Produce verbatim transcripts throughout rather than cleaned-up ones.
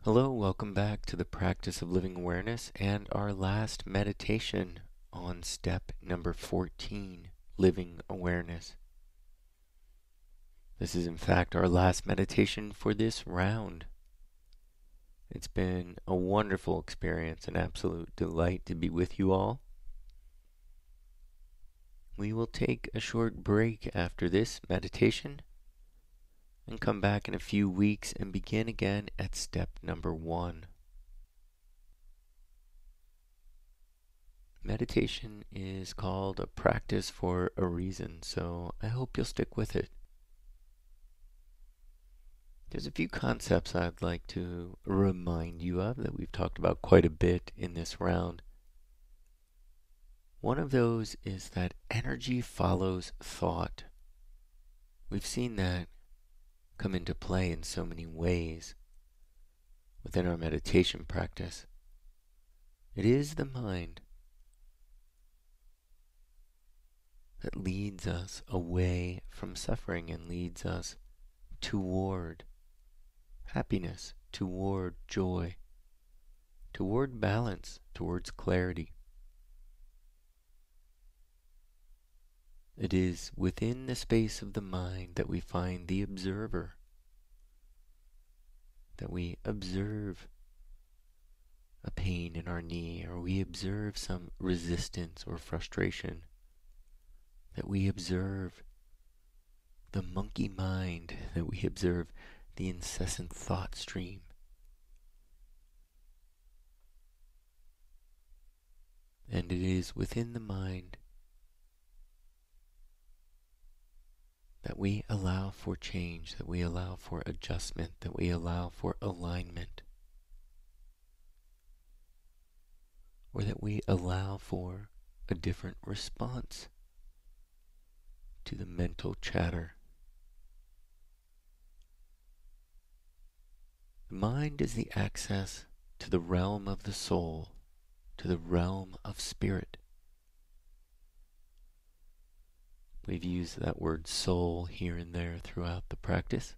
Hello, welcome back to the practice of living awareness and our last meditation on step number fourteen, living awareness. This is in fact our last meditation for this round. It's been a wonderful experience, an absolute delight to be with you all. We will take a short break after this meditation and come back in a few weeks and begin again at step number one. Meditation is called a practice for a reason, so I hope you'll stick with it. There's a few concepts I'd like to remind you of that we've talked about quite a bit in this round. One of those is that energy follows thought. We've seen that come into play in so many ways within our meditation practice. It is the mind that leads us away from suffering and leads us toward happiness, toward joy, toward balance, towards clarity. It is within the space of the mind that we find the observer, that we observe a pain in our knee, or we observe some resistance or frustration, that we observe the monkey mind, that we observe the incessant thought stream. And it is within the mind that we allow for change, that we allow for adjustment, that we allow for alignment, or that we allow for a different response to the mental chatter. The mind is the access to the realm of the soul, to the realm of spirit. We've used that word soul here and there throughout the practice.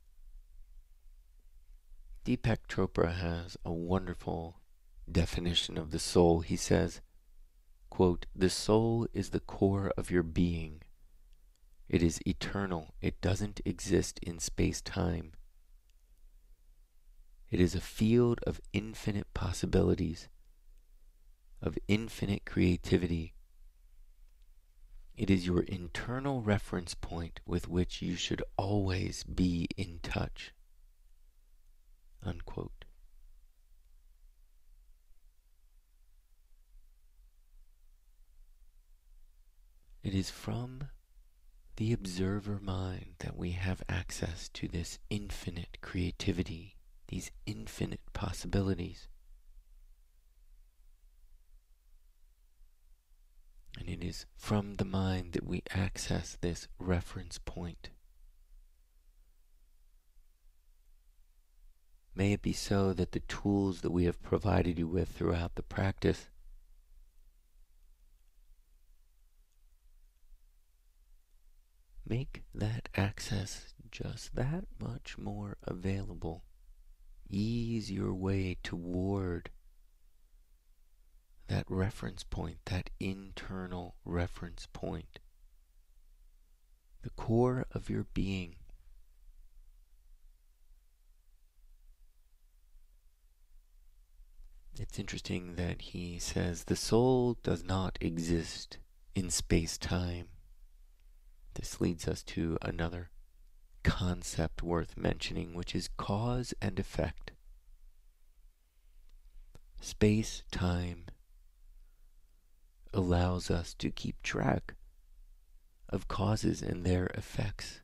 Deepak Chopra has a wonderful definition of the soul. He says, quote, "The soul is the core of your being. It is eternal. It doesn't exist in space-time. It is a field of infinite possibilities, of infinite creativity. It is your internal reference point with which you should always be in touch." Unquote. It is from the observer mind that we have access to this infinite creativity, these infinite possibilities. And it is from the mind that we access this reference point. May it be so that the tools that we have provided you with throughout the practice make that access just that much more available. Ease your way toward that reference point, that internal reference point, the core of your being. It's interesting that he says the soul does not exist in space-time. This leads us to another concept worth mentioning, which is cause and effect. Space-time allows us to keep track of causes and their effects.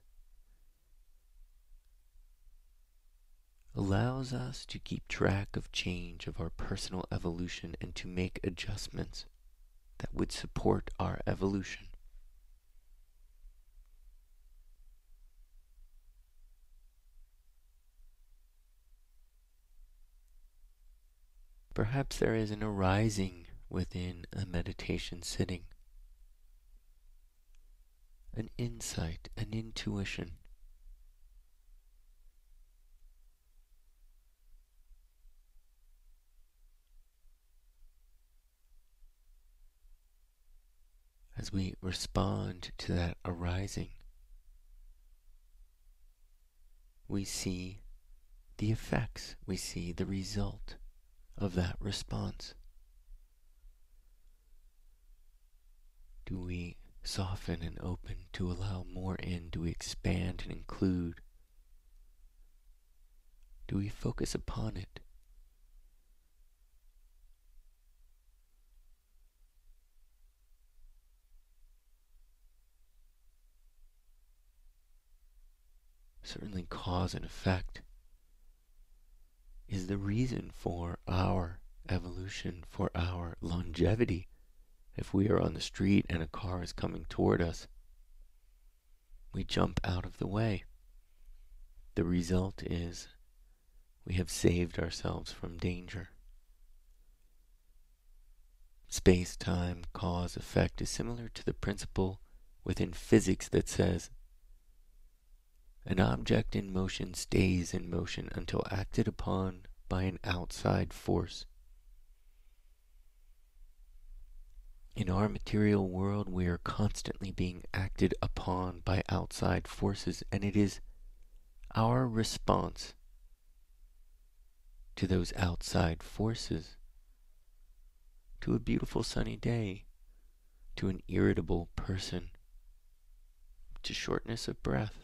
Allows us to keep track of change, of our personal evolution, and to make adjustments that would support our evolution. Perhaps there is an arising within a meditation sitting, an insight, an intuition. as we respond to that arising, we see the effects, we see the result of that response. Do we soften and open to allow more in? Do we expand and include? Do we focus upon it? Certainly cause and effect is the reason for our evolution, for our longevity. If we are on the street and a car is coming toward us, we jump out of the way. The result is we have saved ourselves from danger. Space-time cause-effect is similar to the principle within physics that says an object in motion stays in motion until acted upon by an outside force. In our material world, we are constantly being acted upon by outside forces, and it is our response to those outside forces, to a beautiful sunny day, to an irritable person, to shortness of breath,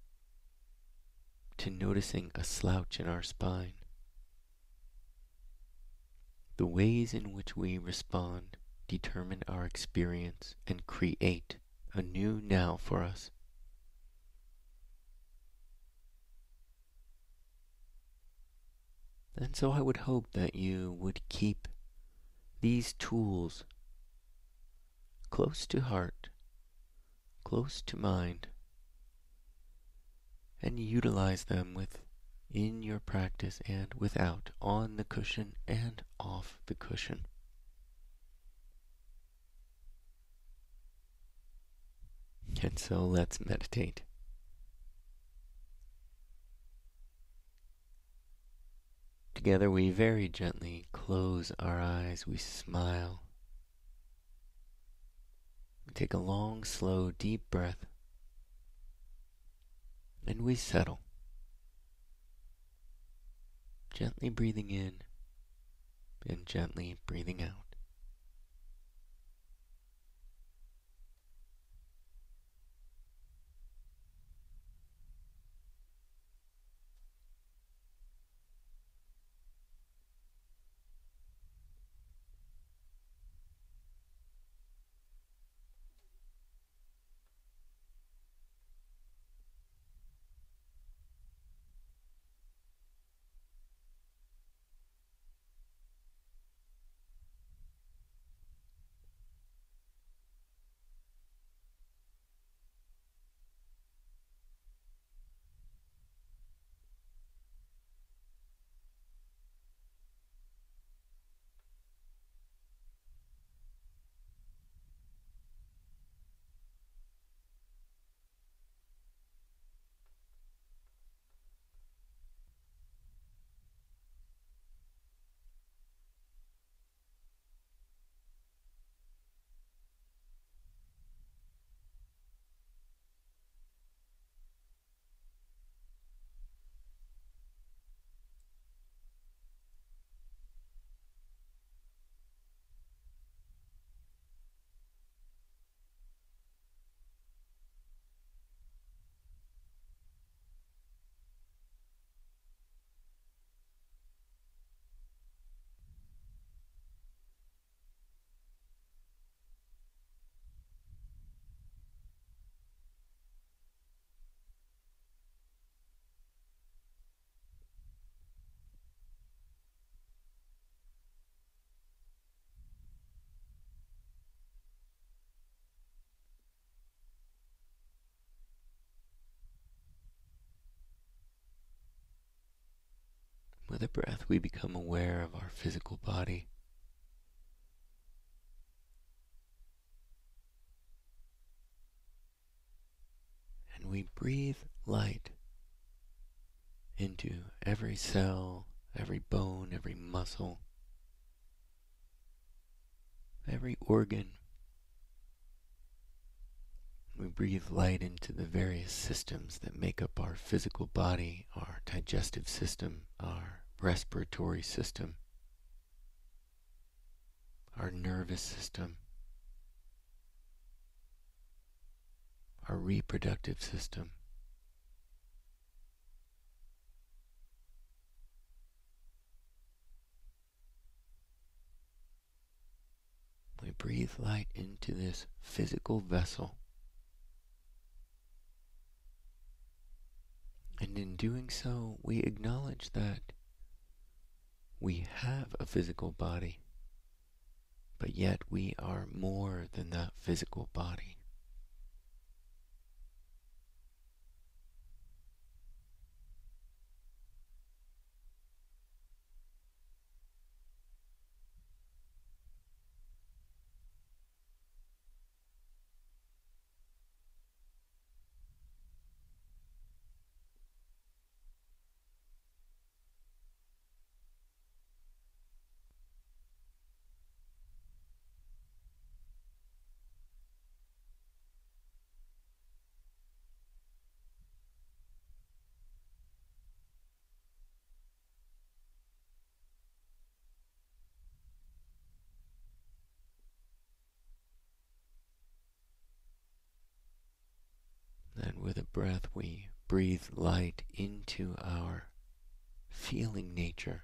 to noticing a slouch in our spine. The ways in which we respond determine our experience and create a new now for us. And so I would hope that you would keep these tools close to heart, close to mind, and utilize them within your practice and without, on the cushion and off the cushion. And so let's meditate. Together we very gently close our eyes, we smile. We take a long, slow, deep breath, and we settle. Gently breathing in and gently breathing out. With a breath, we become aware of our physical body. And we breathe light into every cell, every bone, every muscle, every organ, We breathe light into the various systems that make up our physical body, our digestive system, our respiratory system, our nervous system, our reproductive system. We breathe light into this physical vessel. And in doing so, we acknowledge that we have a physical body, but yet we are more than that physical body. Then with a breath we breathe light into our feeling nature,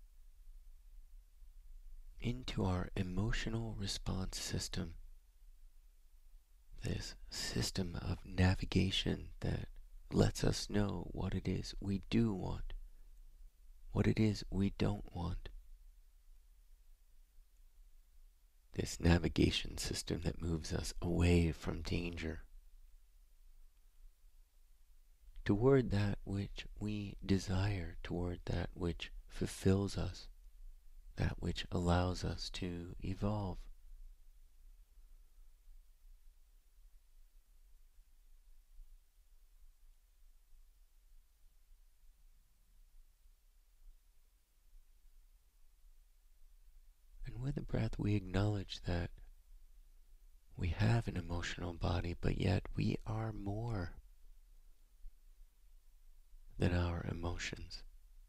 into our emotional response system, this system of navigation that lets us know what it is we do want, what it is we don't want. This navigation system that moves us away from danger toward that which we desire, toward that which fulfills us, that which allows us to evolve. And with the breath we acknowledge that we have an emotional body, but yet we are more than our emotions.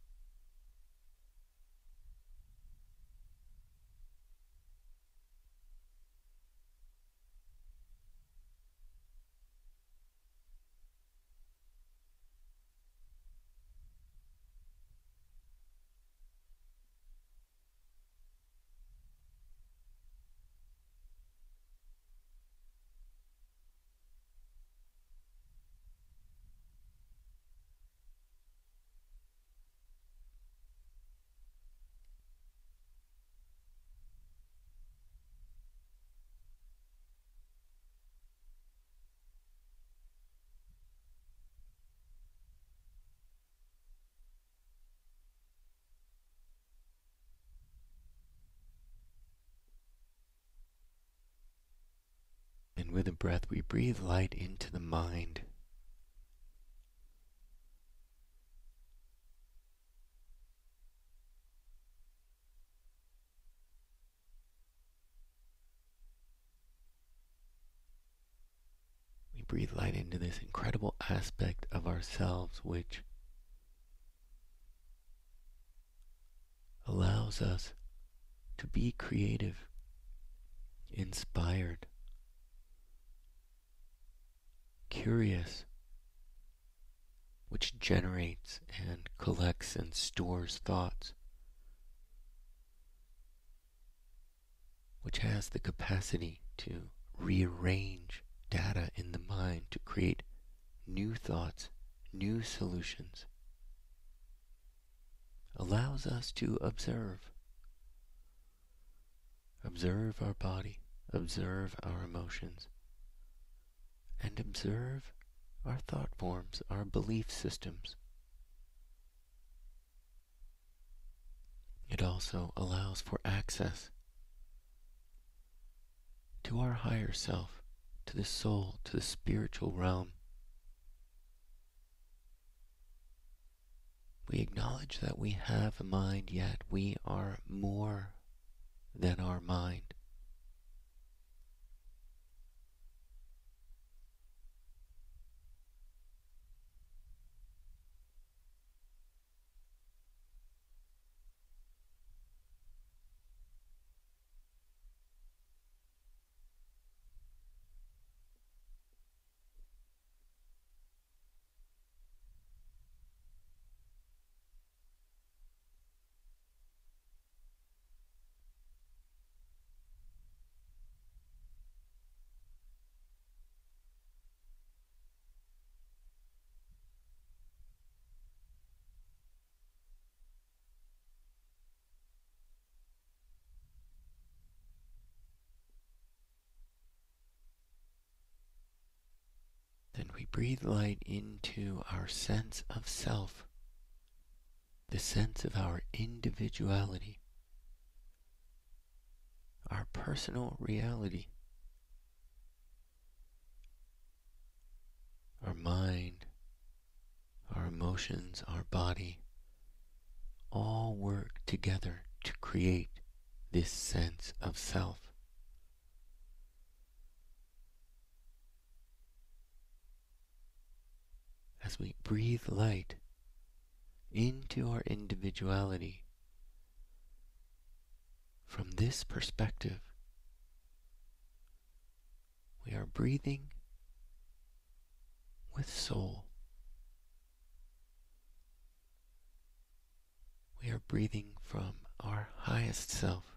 And with the breath we breathe light into the mind. We breathe light into this incredible aspect of ourselves which allows us to be creative, inspired, curious, which generates and collects and stores thoughts, which has the capacity to rearrange data in the mind to create new thoughts, new solutions, allows us to observe. Observe our body, observe our emotions, and observe our thought forms, our belief systems. It also allows for access to our higher self, to the soul, to the spiritual realm. We acknowledge that we have a mind, yet we are more than our mind. breathe light into our sense of self, the sense of our individuality, our personal reality, our mind, our emotions, our body, all work together to create this sense of self. As we breathe light into our individuality, from this perspective, we are breathing with soul. We are breathing from our highest self.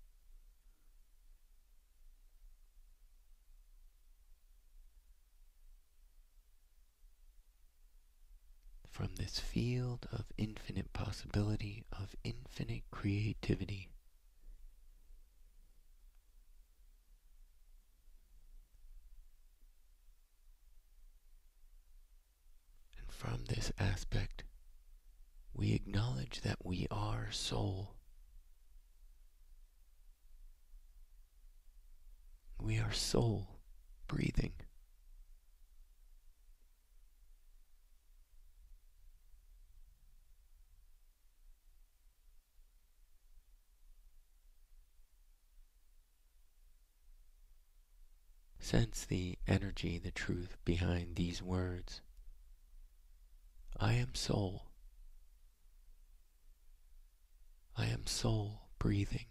From this field of infinite possibility, of infinite creativity. And from this aspect, we acknowledge that we are soul. We are soul breathing. Sense the energy, the truth behind these words. I am soul. I am soul breathing.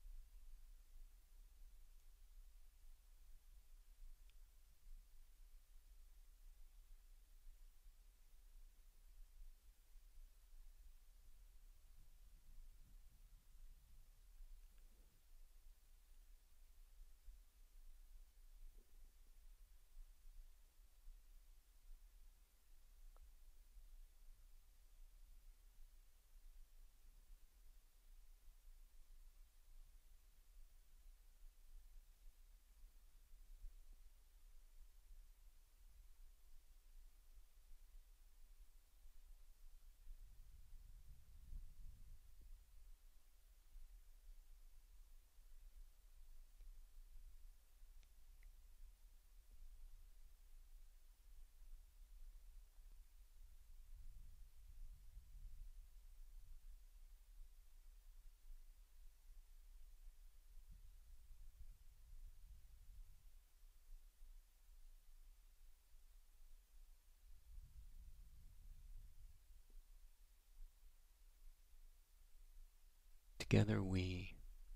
Together we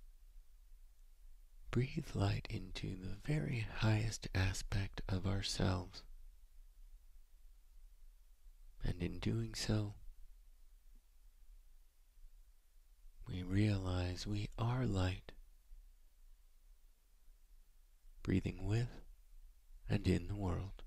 breathe light into the very highest aspect of ourselves. And in doing so, we realize we are light, breathing with and in the world.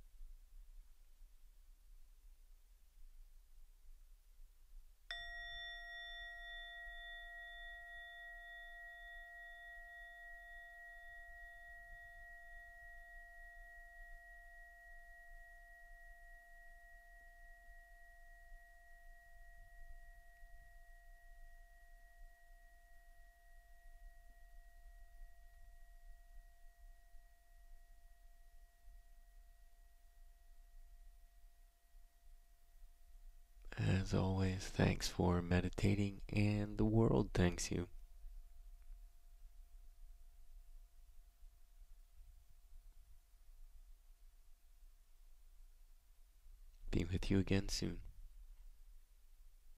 As always, thanks for meditating, and the world thanks you. Be with you again soon.